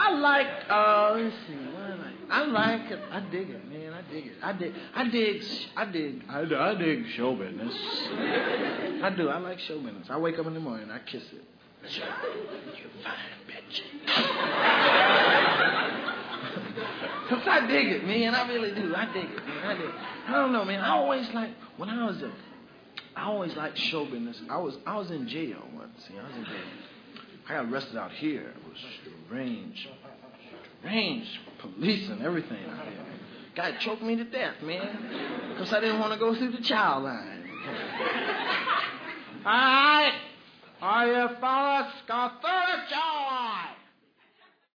I like, let's see, what I like it. I dig it, man. I dig it. I dig show business. I do. I like show business. I wake up in the morning, I kiss it. You fine bitch. Cause I dig it, man. I really do. I dig it, man. I don't know, man. I always liked show business. I was in jail once. I was in jail. I got arrested out here. It was strange police and everything out here. Guy choked me to death, man. Because I didn't want to go through the child line. All right. All you fellas, go through the child line.